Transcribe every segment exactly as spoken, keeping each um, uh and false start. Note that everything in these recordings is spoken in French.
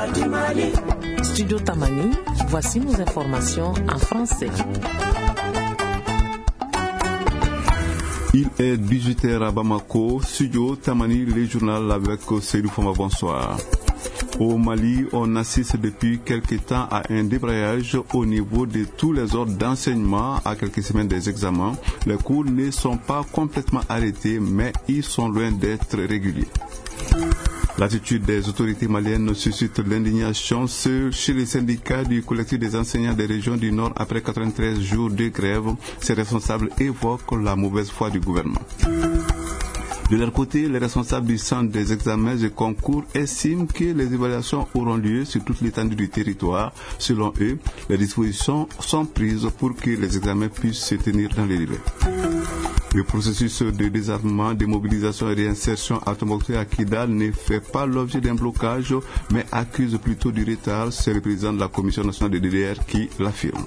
Studio Tamani, voici nos informations en français. Il est dix-huit heures à Bamako, Studio Tamani, le journal avec Seydou Fama, bonsoir. Au Mali, on assiste depuis quelques temps à un débrayage au niveau de tous les ordres d'enseignement à quelques semaines des examens. Les cours ne sont pas complètement arrêtés, mais ils sont loin d'être réguliers. L'attitude des autorités maliennes suscite l'indignation chez les syndicats du collectif des enseignants des régions du Nord après quatre-vingt-treize jours de grève. Ces responsables évoquent la mauvaise foi du gouvernement. De leur côté, les responsables du centre des examens et concours estiment que les évaluations auront lieu sur toute l'étendue du territoire. Selon eux, les dispositions sont prises pour que les examens puissent se tenir dans les délais. Le processus de désarmement, de mobilisation et réinsertion à Tombouctou à Kidal ne fait pas l'objet d'un blocage, mais accuse plutôt du retard. C'est le président de la Commission nationale de D D R qui l'affirme.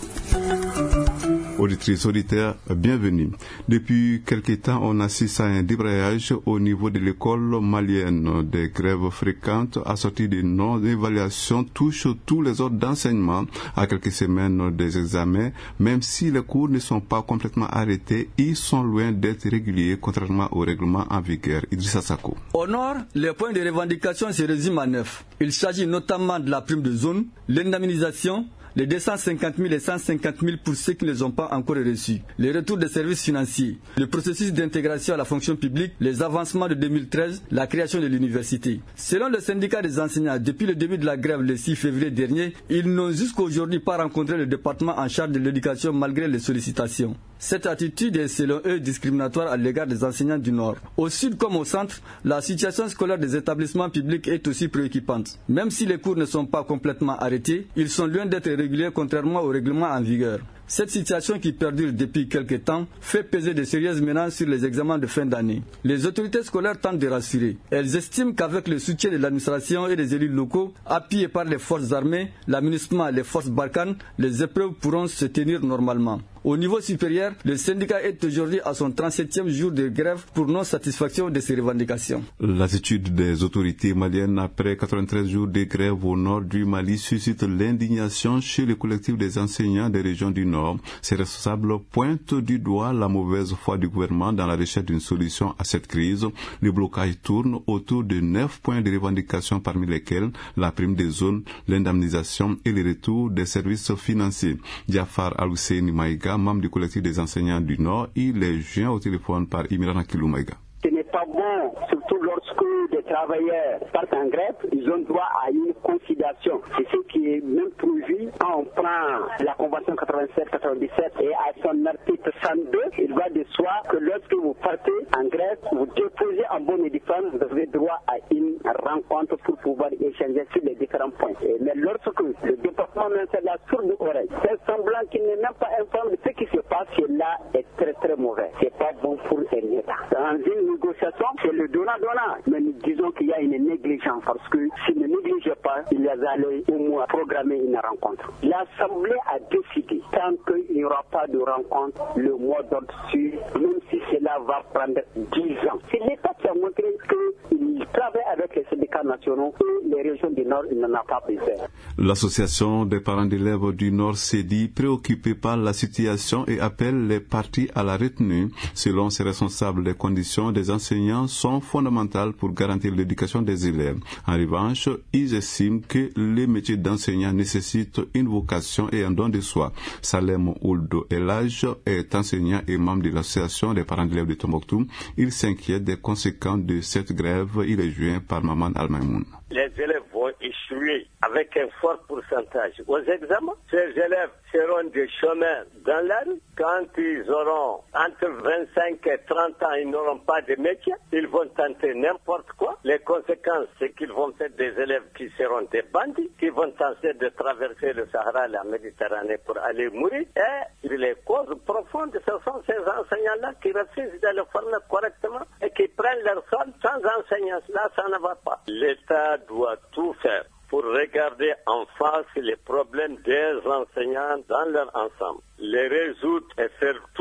Auditrices, auditeurs, bienvenue. Depuis quelque temps, on assiste à un débrayage au niveau de l'école malienne. Des grèves fréquentes assorties de non-évaluation touchent tous les ordres d'enseignement à quelques semaines des examens. Même si les cours ne sont pas complètement arrêtés, ils sont loin d'être réguliers, contrairement au règlement en vigueur. Idrissa Sako. Au nord, les points de revendication se résument à neuf. Il s'agit notamment de la prime de zone, l'indemnisation, les deux cent cinquante mille et cent cinquante mille pour ceux qui ne les ont pas encore reçus, les retours des services financiers, le processus d'intégration à la fonction publique, les avancements de deux mille treize, la création de l'université. Selon le syndicat des enseignants, depuis le début de la grève le six février dernier, ils n'ont jusqu'à aujourd'hui pas rencontré le département en charge de l'éducation malgré les sollicitations. Cette attitude est selon eux discriminatoire à l'égard des enseignants du Nord. Au sud comme au centre, la situation scolaire des établissements publics est aussi préoccupante. Même si les cours ne sont pas complètement arrêtés, ils sont loin d'être réguliers contrairement au règlement en vigueur. Cette situation qui perdure depuis quelques temps fait peser de sérieuses menaces sur les examens de fin d'année. Les autorités scolaires tentent de rassurer. Elles estiment qu'avec le soutien de l'administration et des élus locaux, appuyés par les forces armées, l'amunissement et les forces Barkhane, les épreuves pourront se tenir normalement. Au niveau supérieur, le syndicat est aujourd'hui à son trente-septième jour de grève pour non-satisfaction de ses revendications. L'attitude des autorités maliennes après quatre-vingt-treize jours de grève au nord du Mali suscite l'indignation chez le collectif des enseignants des régions du Nord. Ces responsables pointent du doigt la mauvaise foi du gouvernement dans la recherche d'une solution à cette crise. Le blocage tourne autour de neuf points de revendication parmi lesquels la prime des zones, l'indemnisation et le retour des services financiers. Jafar Al-Husseini Maïga, membre du collectif des enseignants du Nord, il est joint au téléphone par Imran Akilou Maïga. Ce n'est pas bon, surtout lorsque des travailleurs partent en grève, ils ont droit à une conciliation. C'est ce qui est même prévu quand on prend la Convention quatre-vingt-sept quatre-vingt-dix-sept et à son article cent deux, il va de soi que lorsque vous partez en grève, vous déposez en bonne et due forme, vous avez droit à une rencontre pour pouvoir échanger sur les différents points. Et, mais lorsque le département met la sourde oreille, c'est semblant qu'il n'est même pas informé de ce qui se passe, cela est très très mauvais. C'est pas bon pour un État. Dans une négociation, c'est le donnant-donnant. Mais nous disons qu'il y a une négligence parce que s'ils ne négligent pas, ils allaient au moins programmer une rencontre. L'Assemblée a décidé, tant qu'il n'y aura pas de rencontre, le mois d'ordre suit, même si cela va prendre dix ans. C'est l'État qui a montré qu'il travaille avec les syndicats nationaux et les régions du Nord, il n'en a pas besoin. L'association des parents d'élèves du Nord s'est dit préoccupée par la situation et appelle les partis à la retenue. Selon ses responsables, les conditions des enseignants sont fondamentales pour garantir l'éducation des élèves. En revanche, ils estiment que les métiers d'enseignant nécessitent une vocation et un don de soi. Salem Ouldo Elage est enseignant et membre de l'association des parents d'élèves de Tombouctou. Il s'inquiète des conséquences de cette grève. Il est joint par Maman Al-Maïmoun. Les élèves vont échouer avec un fort pourcentage aux examens. Ces élèves seront des chômeurs dans la rue. Quand ils auront entre vingt-cinq et trente ans, ils n'auront pas de métier. Ils vont tenter n'importe quoi. Les conséquences, c'est qu'ils vont faire des élèves qui seront des bandits, qui vont tenter de traverser le Sahara, la Méditerranée pour aller mourir. Et les causes profondes, ce sont ces enseignants-là qui refusent de le former correctement et qui prennent leur sol sans enseignants. Là, ça ne va pas. L'État doit tout faire pour regarder en face les problèmes des enseignants dans leur ensemble, les résoudre et faire tout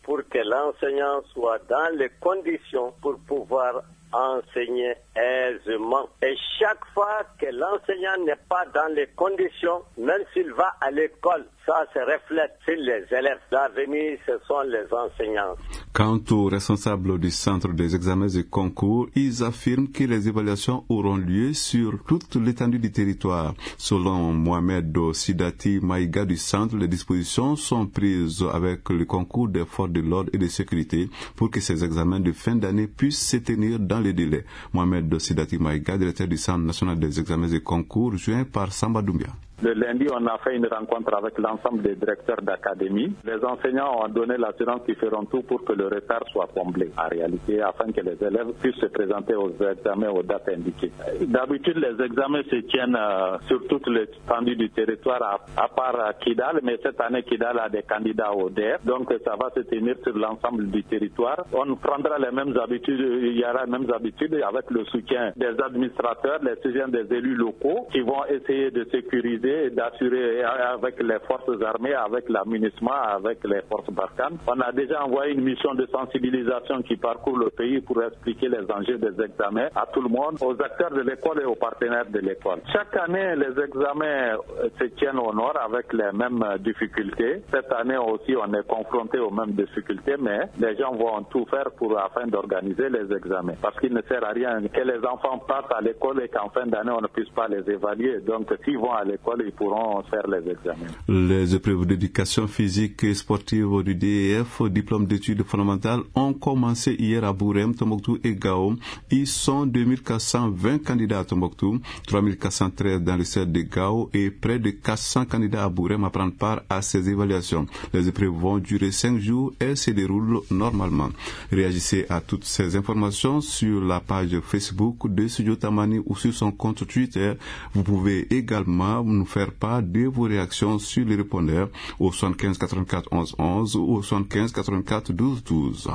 pour que l'enseignant soit dans les conditions pour pouvoir enseigner aisément. Et chaque fois que l'enseignant n'est pas dans les conditions, même s'il va à l'école, ça se reflète sur les élèves. L'avenir, ce sont les enseignants. Quant aux responsables du centre des examens et concours, ils affirment que les évaluations auront lieu sur toute l'étendue du territoire. Selon Mohamed Sidati Maïga du centre, les dispositions sont prises avec le concours des forces de l'ordre et de sécurité pour que ces examens de fin d'année puissent se tenir dans les délais. Mohamed Sidati Maïga, directeur du Centre national des examens et concours, joint par Samba Doumbia. Le lundi, on a fait une rencontre avec l'ensemble des directeurs d'académie. Les enseignants ont donné l'assurance qu'ils feront tout pour que le retard soit comblé, en réalité, afin que les élèves puissent se présenter aux examens aux dates indiquées. D'habitude, les examens se tiennent euh, sur toute l'étendue du territoire, à, à part euh, Kidal, mais cette année, Kidal a des candidats au D E R, donc ça va se tenir sur l'ensemble du territoire. On prendra les mêmes habitudes, il y aura les mêmes habitudes avec le soutien des administrateurs, les soutiens des élus locaux qui vont essayer de sécuriser et d'assurer avec les forces armées, avec l'amunissement, avec les forces Barkhane. On a déjà envoyé une mission de sensibilisation qui parcourt le pays pour expliquer les enjeux des examens à tout le monde, aux acteurs de l'école et aux partenaires de l'école. Chaque année, les examens se tiennent au nord avec les mêmes difficultés. Cette année aussi, on est confronté aux mêmes difficultés, mais les gens vont tout faire pour afin d'organiser les examens. Parce qu'il ne sert à rien que les enfants partent à l'école et qu'en fin d'année, on ne puisse pas les évaluer. Donc, s'ils vont à l'école, ils pourront faire les examens. Les épreuves d'éducation physique et sportive du D E F, diplôme d'études fondamentales, ont commencé hier à Bourem, Tombouctou et Gao. Ils sont deux mille quatre cent vingt candidats à Tombouctou, trois mille quatre cent treize dans le stade de Gao et près de quatre cents candidats à Bourem à prendre part à ces évaluations. Les épreuves vont durer cinq jours et se déroulent normalement. Réagissez à toutes ces informations sur la page Facebook de Studio Tamani ou sur son compte Twitter. Vous pouvez également nous faire part de vos réactions sur les répondeurs au soixante-quinze quatre-vingt-quatre onze onze ou au soixante-quinze quatre-vingt-quatre douze douze.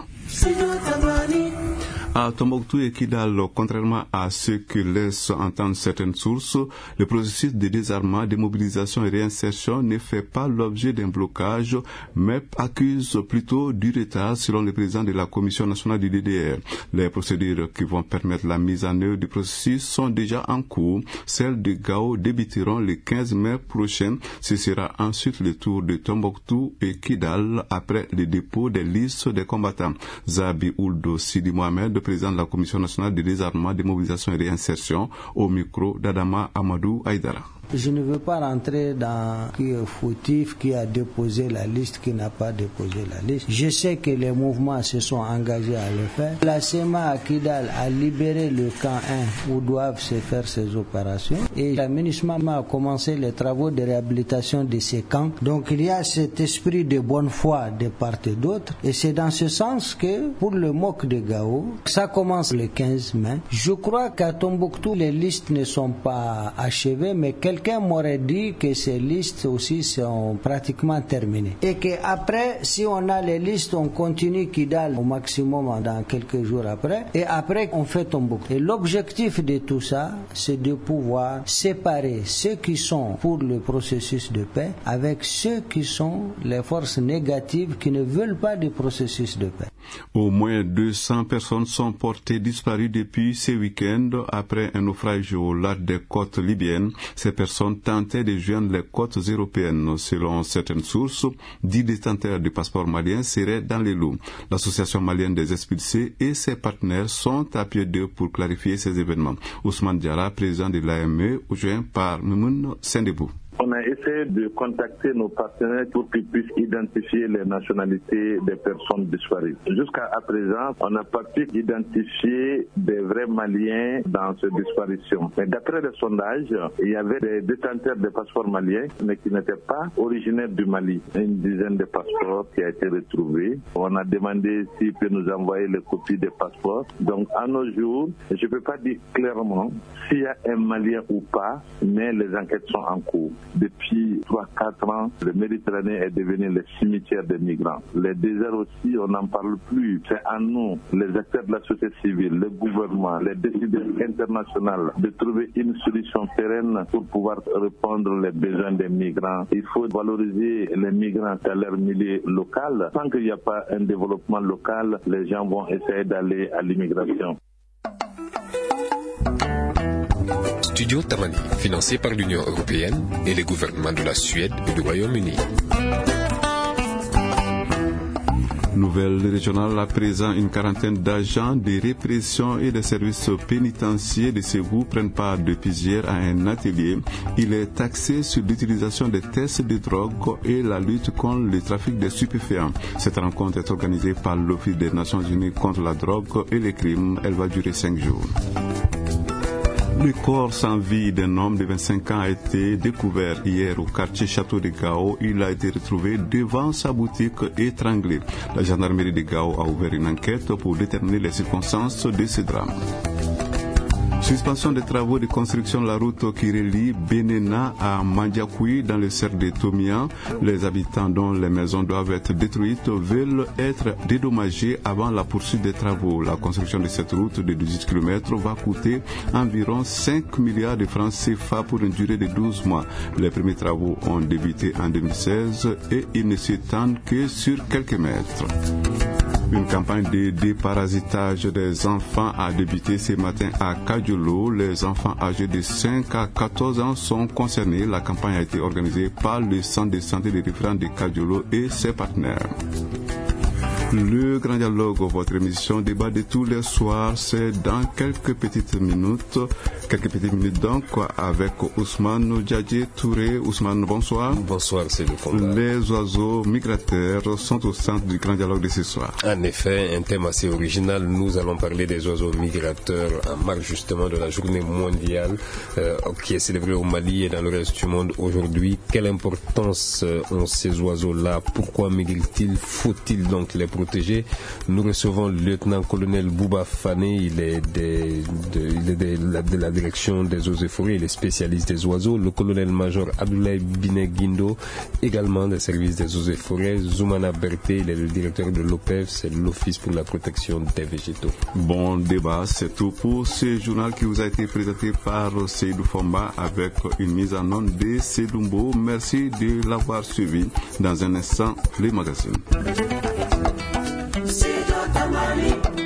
À Tombouctou et Kidal, contrairement à ce que laissent entendre certaines sources, le processus de désarmement, démobilisation et réinsertion ne fait pas l'objet d'un blocage, mais accuse plutôt du retard, selon le président de la Commission nationale du D D R. Les procédures qui vont permettre la mise en œuvre du processus sont déjà en cours. Celles de Gao débuteront le quinze mai prochain. Ce sera ensuite le tour de Tombouctou et Kidal après le dépôt des listes des combattants. Zabi Ouldo Sidi Mohamed, président de la Commission nationale de désarmement, démobilisation et réinsertion, au micro d'Adama Amadou Aïdara. Je ne veux pas rentrer dans qui est fautif, qui a déposé la liste, qui n'a pas déposé la liste. Je sais que les mouvements se sont engagés à le faire. La S E M A à Kidal a libéré le camp un où doivent se faire ces opérations. Et l'aménagement a commencé les travaux de réhabilitation de ces camps. Donc il y a cet esprit de bonne foi de part et d'autre. Et c'est dans ce sens que pour le M O C de Gao, ça commence le quinze mai. Je crois qu'à Tombouctou, les listes ne sont pas achevées, mais quelques Quelqu'un m'aurait dit que ces listes aussi sont pratiquement terminées. Et qu'après, si on a les listes, on continue Kidal au maximum dans quelques jours après. Et après, on fait Tombouctou. Et l'objectif de tout ça, c'est de pouvoir séparer ceux qui sont pour le processus de paix avec ceux qui sont les forces négatives qui ne veulent pas du processus de paix. Au moins deux cents personnes sont portées disparues depuis ce week-end après un naufrage au large des côtes libyennes. Ces personnes tentaient de joindre les côtes européennes. Selon certaines sources, dix détenteurs de passeports maliens seraient dans les loups. L'association malienne des expulsés et ses partenaires sont à pied d'eux pour clarifier ces événements. Ousmane Diarra, président de l'A M E, joint par Moumoun Sendebou. On a essayé de contacter nos partenaires pour qu'ils puissent identifier les nationalités des personnes disparues. Jusqu'à présent, on n'a pas pu identifier des vrais Maliens dans ces disparitions. Mais d'après les sondages, il y avait des détenteurs de passeports maliens, mais qui n'étaient pas originaires du Mali. Une dizaine de passeports qui a été retrouvés. On a demandé s'ils peuvent nous envoyer les copies des passeports. Donc, à nos jours, je ne peux pas dire clairement s'il y a un Malien ou pas, mais les enquêtes sont en cours. depuis trois à quatre ans, le Méditerranée est devenu le cimetière des migrants. Les déserts aussi, on n'en parle plus. C'est à nous, les acteurs de la société civile, le gouvernement, les décideurs internationaux, de trouver une solution pérenne pour pouvoir répondre aux besoins des migrants. Il faut valoriser les migrants à leur milieu local. Tant qu'il n'y a pas un développement local, les gens vont essayer d'aller à l'immigration. Studio Tamani, financé par l'Union européenne et les gouvernements de la Suède et du Royaume-Uni. Nouvelle régionale, à présent, une quarantaine d'agents de répression et de services pénitentiaires de Ségou prennent part depuis hier à un atelier. Il est axé sur l'utilisation des tests de drogue et la lutte contre le trafic de stupéfiants. Cette rencontre est organisée par l'Office des Nations Unies contre la drogue et les crimes. Elle va durer cinq jours. Le corps sans vie d'un homme de vingt-cinq ans a été découvert hier au quartier Château de Gao. Il a été retrouvé devant sa boutique étranglé. La gendarmerie de Gao a ouvert une enquête pour déterminer les circonstances de ce drame. Suspension des travaux de construction de la route qui relie Benena à Mandiakoui dans le cercle de Tomian. Les habitants dont les maisons doivent être détruites veulent être dédommagés avant la poursuite des travaux. La construction de cette route de dix-huit kilomètres va coûter environ cinq milliards de francs C F A pour une durée de douze mois. Les premiers travaux ont débuté en deux mille seize et ils ne s'étendent que sur quelques mètres. Une campagne de déparasitage des enfants a débuté ce matin à Kadiolo. Les enfants âgés de cinq à quatorze ans sont concernés. La campagne a été organisée par le centre de santé de référence de Kadiolo et ses partenaires. Le Grand Dialogue, votre émission débat de tous les soirs, c'est dans quelques petites minutes. Quelques petites minutes donc avec Ousmane Djadje Touré. Ousmane, bonsoir. Bonsoir, c'est le combat. Les oiseaux migrateurs sont au centre du Grand Dialogue de ce soir. En effet, un thème assez original. Nous allons parler des oiseaux migrateurs en marge justement de la journée mondiale euh, qui est célébrée au Mali et dans le reste du monde aujourd'hui. Quelle importance euh, ont ces oiseaux-là? Pourquoi migrent-ils? Faut-il donc les protéger? Nous recevons le lieutenant-colonel Bouba Fané. Il est, des, de, il est de, la, de la direction des eaux et forêts, il est spécialiste des oiseaux. Le colonel-major Abdoulaye Biné Guindo, également des services des eaux et forêts. Zoumana Berté, il est le directeur de l'O P E F, c'est l'Office pour la protection des végétaux. Bon débat, c'est tout pour ce journal qui vous a été présenté par Seydou Fomba avec une mise en onde de Sedoumbo. Merci de l'avoir suivi. Dans un instant, les magazines.